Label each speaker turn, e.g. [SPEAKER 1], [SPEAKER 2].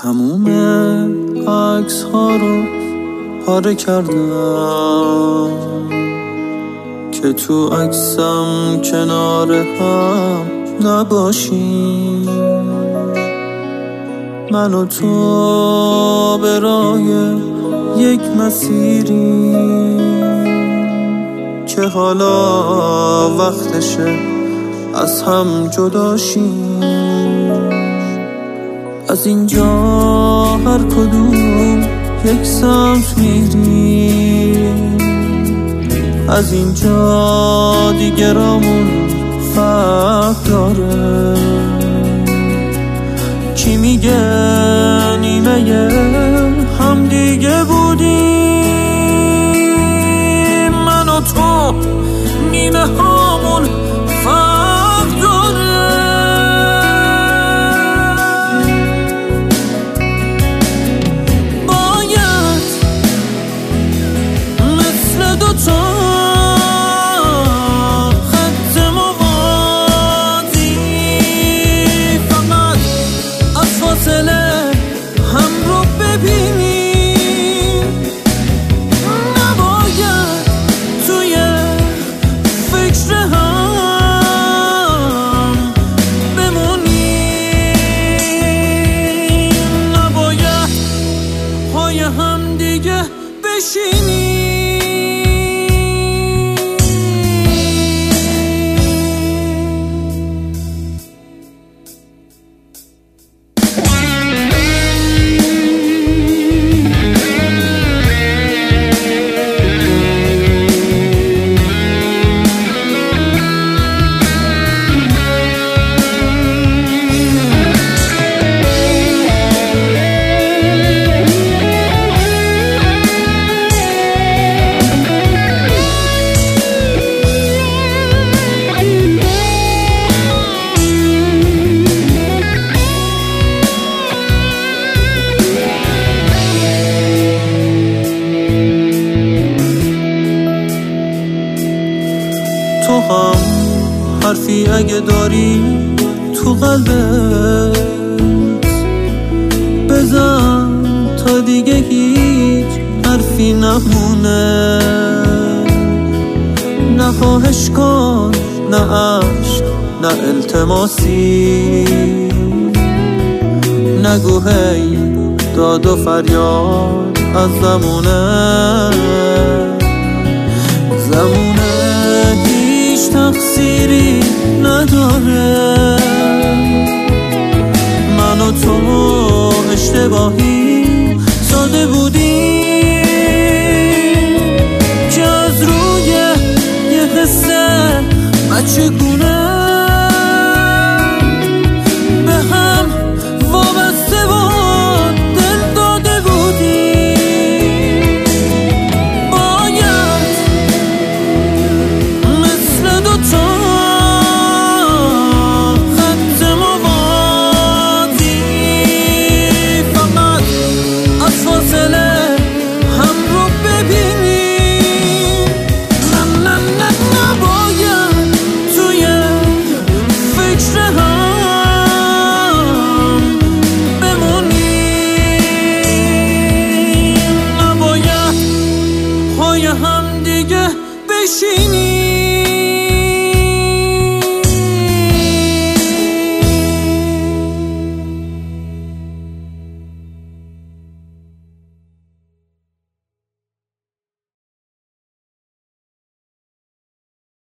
[SPEAKER 1] تموم عکس ها رو پاره کردم که تو عکسم کنار هم نباشیم. من و تو به راه یک مسیری که حالا وقتشه از هم جداشیم. از اینجا هر کدوم یک سمت میریم، از اینجا دیگه رامون فرق داره. کی میگه نیمه هم دیگه بودیم؟ من و تو نیمه هامون فرق داره. باید مثل دوتا خط موازی فقط از فاصله هم رو ببینیم. نباید توی فکر هم بمونیم، نباید پای هم دیگه بشینیم. تو هم حرفی اگه داری تو قلبت بزن تا دیگه هیچ حرفی نمونه. نه خواهش کن، نه عشق، نه التماسی. نگو هی داد و فریاد از زمونه هیچ تقصیری نداره. من و تو اشتباهی ساده بودیم که از روی یه قصه بچگونه به هم وابسته و دل داده بودیم. باید مثل دوتا خط موازی فقط از فاصله هم رو ببینیم. نه نباید توی فکر هم بمونیم، نباید پای هم دیگه بشینیم.